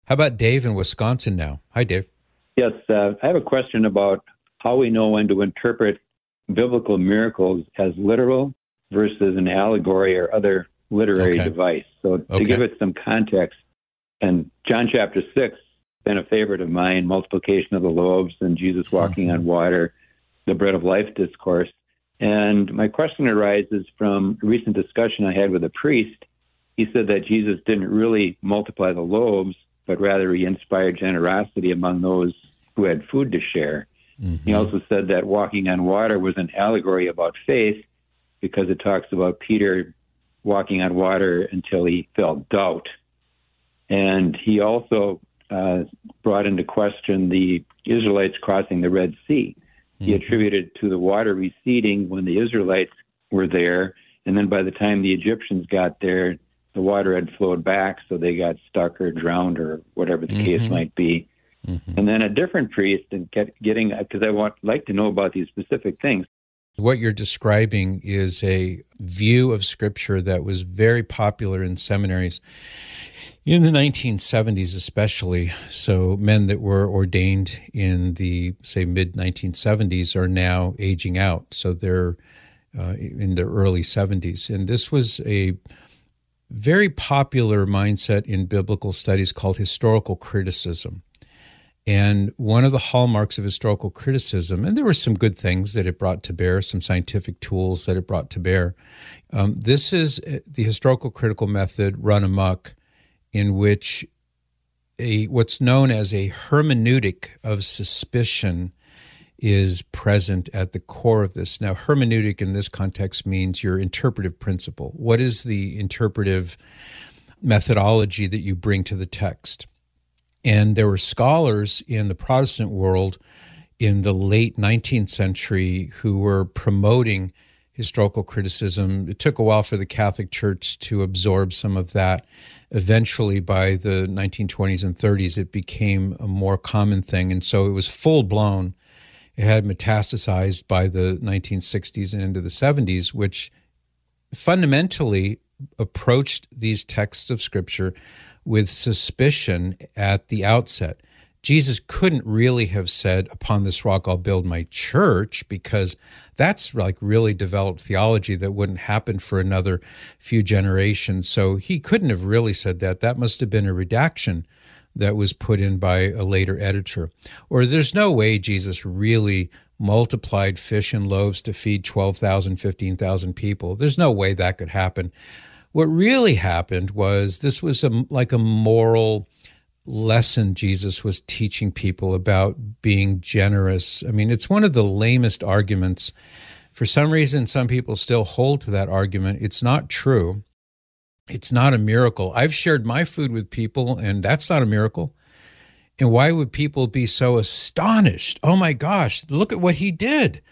How about Dave in Wisconsin now? Hi, Dave. Yes, I have a question about how we know when to interpret biblical miracles as literal versus an allegory or other literary device. So to give it some context, and John chapter 6 been a favorite of mine, multiplication of the loaves and Jesus walking on water, the bread of life discourse. And my question arises from a recent discussion I had with a priest. He said that Jesus didn't really multiply the loaves, but rather he inspired generosity among those who had food to share. He also said that walking on water was an allegory about faith because it talks about Peter walking on water until he felt doubt. And he also brought into question the Israelites crossing the Red Sea. He attributed to the water receding when the Israelites were there, and then by the time the Egyptians got there, the water had flowed back, so they got stuck or drowned or whatever the case might be. And then a different priest, and getting, because I like to know about these specific things. What you're describing is a view of Scripture that was very popular in seminaries in the 1970s especially. So men that were ordained in the, say, mid-1970s are now aging out. So they're in their early 70s. And this was a very popular mindset in biblical studies called historical criticism. And one of the hallmarks of historical criticism, and there were some good things that it brought to bear, some scientific tools that it brought to bear. This is the historical critical method run amok, in which what's known as a hermeneutic of suspicion is present at the core of this. Now, hermeneutic in this context means your interpretive principle. What is the interpretive methodology that you bring to the text? And there were scholars in the Protestant world in the late 19th century who were promoting historical criticism. It took a while for the Catholic Church to absorb some of that. Eventually, by the 1920s and 30s, it became a more common thing. And so it was full-blown. It had metastasized by the 1960s and into the 70s, which fundamentally approached these texts of Scripture with suspicion at the outset. Jesus couldn't really have said, "Upon this rock I'll build my church," because that's like really developed theology that wouldn't happen for another few generations. So he couldn't have really said that. That must have been a redaction that was put in by a later editor. Or there's no way Jesus really multiplied fish and loaves to feed 12,000, 15,000 people. There's no way that could happen. What really happened was this was like a moral lesson Jesus was teaching people about being generous. I mean, it's one of the lamest arguments. For some reason, some people still hold to that argument. It's not true. It's not a miracle. I've shared my food with people, and that's not a miracle. And why would people be so astonished? Oh my gosh, look at what he did.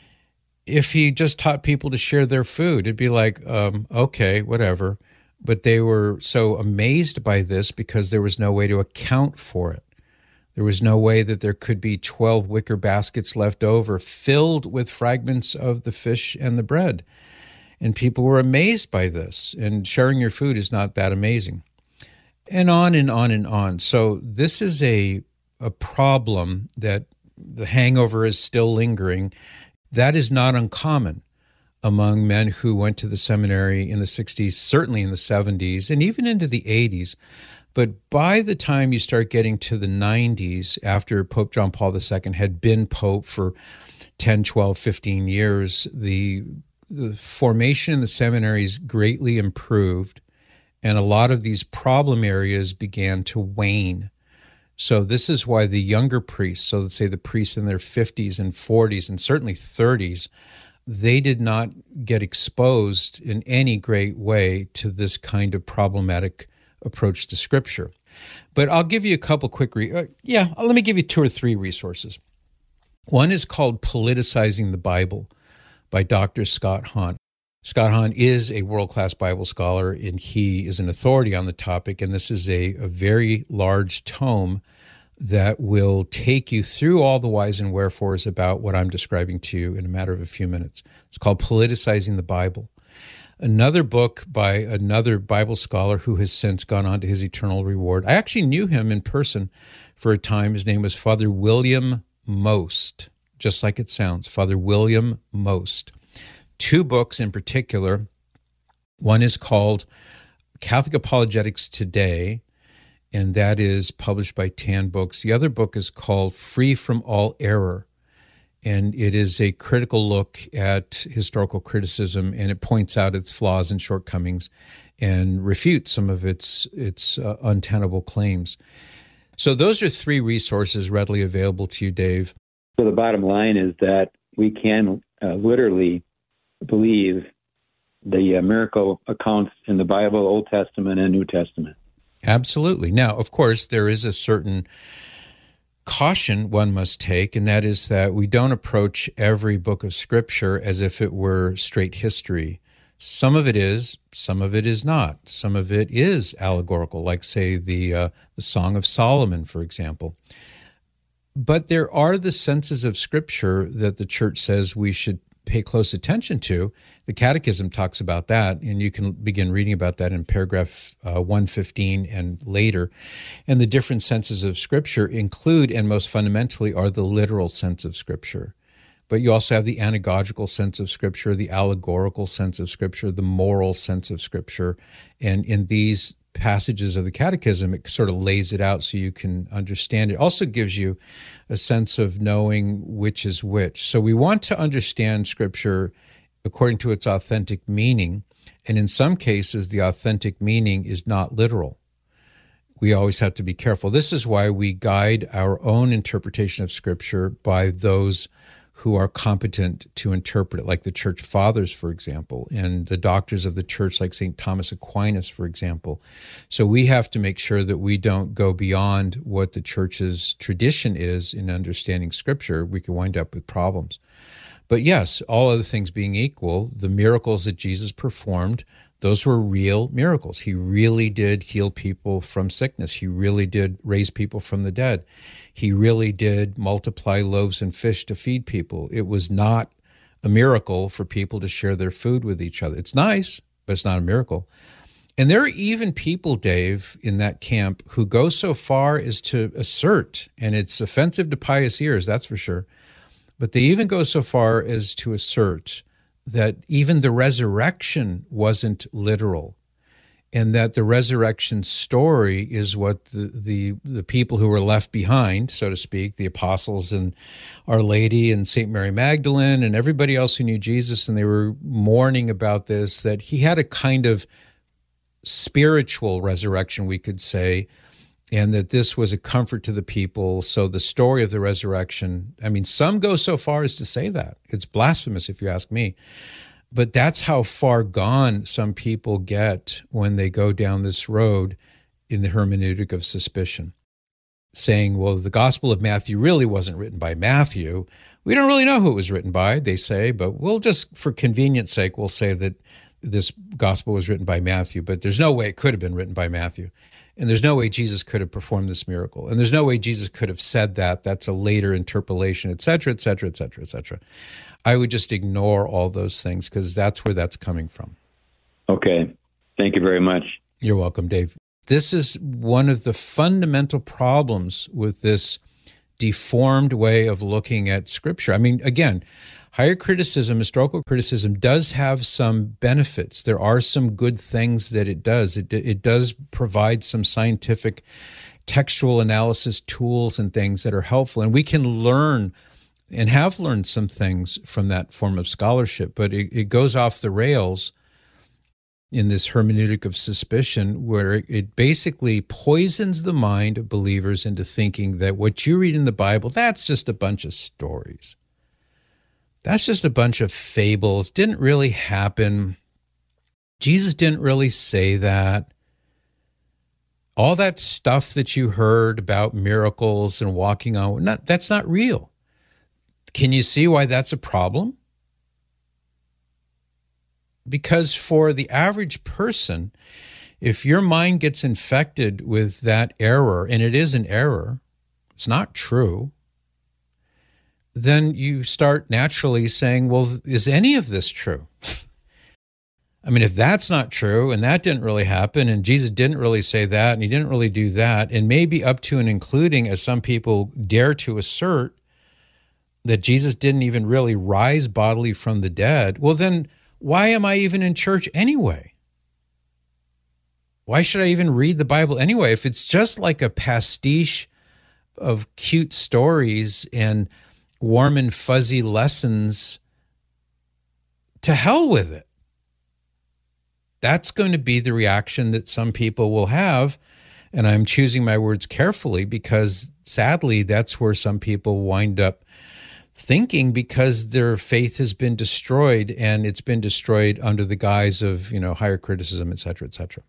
If he just taught people to share their food, it'd be like, okay, whatever. But they were so amazed by this because there was no way to account for it. There was no way that there could be 12 wicker baskets left over filled with fragments of the fish and the bread. And people were amazed by this. And sharing your food is not that amazing. And on and on and on. So this is a problem that the hangover is still lingering. That is not uncommon among men who went to the seminary in the 60s, certainly in the 70s, and even into the 80s. But by the time you start getting to the 90s, after Pope John Paul II had been Pope for 10, 12, 15 years, the formation in the seminaries greatly improved, and a lot of these problem areas began to wane. So this is why the younger priests, so let's say the priests in their 50s and 40s and certainly 30s, they did not get exposed in any great way to this kind of problematic approach to Scripture. But I'll give you a couple quick, let me give you 2 or 3 resources. One is called Politicizing the Bible by Dr. Scott Hahn. Scott Hahn is a world-class Bible scholar, and he is an authority on the topic, and this is a very large tome that will take you through all the whys and wherefores about what I'm describing to you in a matter of a few minutes. It's called Politicizing the Bible. Another book by another Bible scholar who has since gone on to his eternal reward. I actually knew him in person for a time. His name was Father William Most, just like it sounds, Father William Most. 2 books in particular. One is called Catholic Apologetics Today, and that is published by Tan Books. The other book is called Free from All Error, and it is a critical look at historical criticism, and it points out its flaws and shortcomings and refutes some of its untenable claims. So those are 3 resources readily available to you, Dave. So the bottom line is that we can literally believe the miracle accounts in the Bible, Old Testament and New Testament. Absolutely. Now, of course, there is a certain caution one must take, and that is that we don't approach every book of Scripture as if it were straight history. Some of it is, some of it is not. Some of it is allegorical, like, say, the Song of Solomon, for example. But there are the senses of Scripture that the Church says we should pay close attention to. The Catechism talks about that, and you can begin reading about that in paragraph 115 and later. And the different senses of Scripture include, and most fundamentally, are the literal sense of Scripture. But you also have the anagogical sense of Scripture, the allegorical sense of Scripture, the moral sense of Scripture. And in these passages of the Catechism, it sort of lays it out so you can understand it. Also gives you a sense of knowing which is which. So we want to understand Scripture according to its authentic meaning, and in some cases, the authentic meaning is not literal. We always have to be careful. This is why we guide our own interpretation of Scripture by those who are competent to interpret it, like the Church Fathers, for example, and the doctors of the Church, like St. Thomas Aquinas, for example. So we have to make sure that we don't go beyond what the Church's tradition is in understanding Scripture. We can wind up with problems. But yes, all other things being equal, the miracles that Jesus performed, those were real miracles. He really did heal people from sickness. He really did raise people from the dead. He really did multiply loaves and fish to feed people. It was not a miracle for people to share their food with each other. It's nice, but it's not a miracle. And there are even people, Dave, in that camp who go so far as to assert, and it's offensive to pious ears, that's for sure, but they even go so far as to assert that even the resurrection wasn't literal, and that the resurrection story is what the people who were left behind, so to speak, the apostles and Our Lady and St. Mary Magdalene and everybody else who knew Jesus, and they were mourning about this, that he had a kind of spiritual resurrection, we could say, and that this was a comfort to the people. So the story of the resurrection, I mean, some go so far as to say that. It's blasphemous if you ask me. But that's how far gone some people get when they go down this road in the hermeneutic of suspicion, saying, well, the Gospel of Matthew really wasn't written by Matthew. We don't really know who it was written by, they say, but we'll just, for convenience sake, we'll say that this Gospel was written by Matthew, but there's no way it could have been written by Matthew. And there's no way Jesus could have performed this miracle. And there's no way Jesus could have said that. That's a later interpolation, et cetera, et cetera, et cetera, et cetera. I would just ignore all those things because that's where that's coming from. Okay. Thank you very much. You're welcome, Dave. This is one of the fundamental problems with this deformed way of looking at Scripture. I mean, again, higher criticism, historical criticism, does have some benefits. There are some good things that it does. It does provide some scientific textual analysis tools and things that are helpful. And we can learn and have learned some things from that form of scholarship. But it goes off the rails in this hermeneutic of suspicion, where it basically poisons the mind of believers into thinking that what you read in the Bible, that's just a bunch of stories. That's just a bunch of fables. Didn't really happen. Jesus didn't really say that. All that stuff that you heard about miracles and walking on, that's not real. Can you see why that's a problem? Because for the average person, if your mind gets infected with that error, and it is an error, it's not true, then you start naturally saying, well, is any of this true? I mean, if that's not true, and that didn't really happen, and Jesus didn't really say that, and he didn't really do that, and maybe up to and including, as some people dare to assert, that Jesus didn't even really rise bodily from the dead, well, then why am I even in church anyway? Why should I even read the Bible anyway? If it's just like a pastiche of cute stories and warm and fuzzy lessons, to hell with it. That's going to be the reaction that some people will have, and I'm choosing my words carefully because sadly that's where some people wind up thinking, because their faith has been destroyed, and it's been destroyed under the guise of, higher criticism, et cetera, et cetera.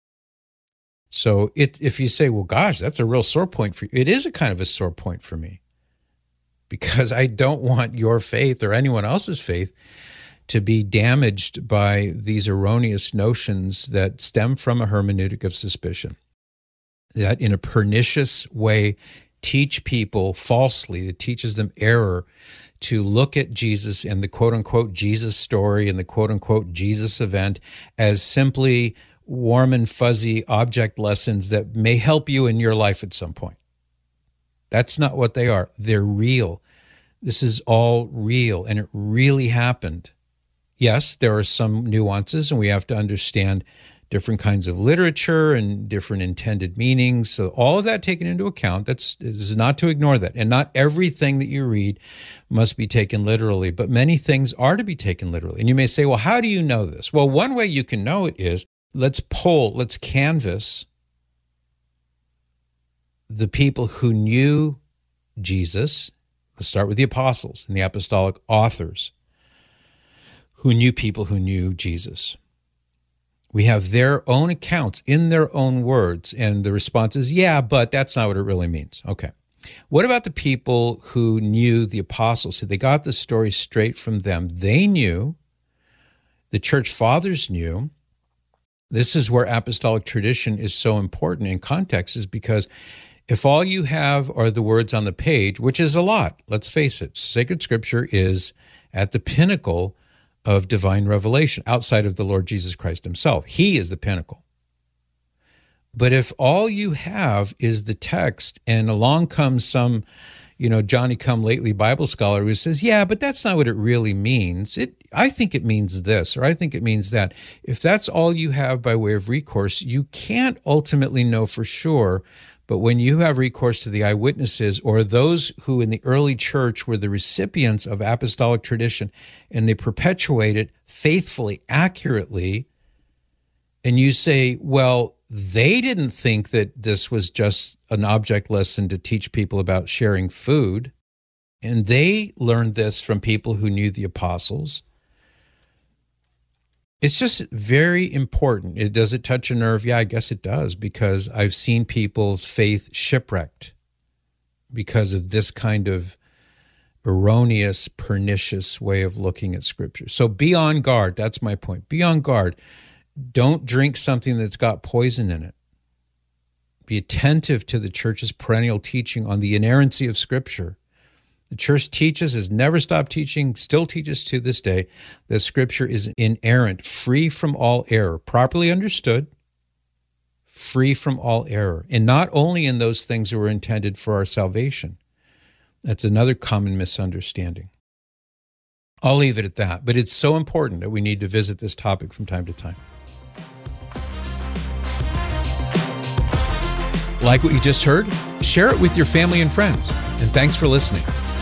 So if you say, well, gosh, that's a real sore point for you, it is a kind of a sore point for me, because I don't want your faith or anyone else's faith to be damaged by these erroneous notions that stem from a hermeneutic of suspicion, that in a pernicious way teach people falsely, it teaches them error, to look at Jesus and the quote-unquote Jesus story and the quote-unquote Jesus event as simply warm and fuzzy object lessons that may help you in your life at some point. That's not what they are. They're real. This is all real, and it really happened. Yes, there are some nuances, and we have to understand different kinds of literature and different intended meanings. So all of that taken into account, this is not to ignore that. And not everything that you read must be taken literally, but many things are to be taken literally. And you may say, well, how do you know this? Well, one way you can know it is, let's canvass the people who knew Jesus. Let's start with the apostles and the apostolic authors who knew people who knew Jesus. We have their own accounts in their own words, and the response is, yeah, but that's not what it really means. Okay. What about the people who knew the apostles? So they got the story straight from them. They knew, the church fathers knew. This is where apostolic tradition is so important in context, is because if all you have are the words on the page, which is a lot, let's face it, sacred scripture is at the pinnacle of divine revelation outside of the Lord Jesus Christ himself. He is the pinnacle. But if all you have is the text, and along comes some, Johnny-come-lately Bible scholar who says, yeah, but that's not what it really means. I think it means this, or I think it means that. If that's all you have by way of recourse, you can't ultimately know for sure. But when you have recourse to the eyewitnesses, or those who in the early church were the recipients of apostolic tradition, and they perpetuate it faithfully, accurately, and you say, well, they didn't think that this was just an object lesson to teach people about sharing food, and they learned this from people who knew the apostles. It's just very important. Does it touch a nerve? Yeah, I guess it does, because I've seen people's faith shipwrecked because of this kind of erroneous, pernicious way of looking at Scripture. So be on guard. That's my point. Be on guard. Don't drink something that's got poison in it. Be attentive to the church's perennial teaching on the inerrancy of Scripture. The church teaches, has never stopped teaching, still teaches to this day, that Scripture is inerrant, free from all error, properly understood, free from all error. And not only in those things that were intended for our salvation. That's another common misunderstanding. I'll leave it at that. But it's so important that we need to visit this topic from time to time. Like what you just heard? Share it with your family and friends. And thanks for listening.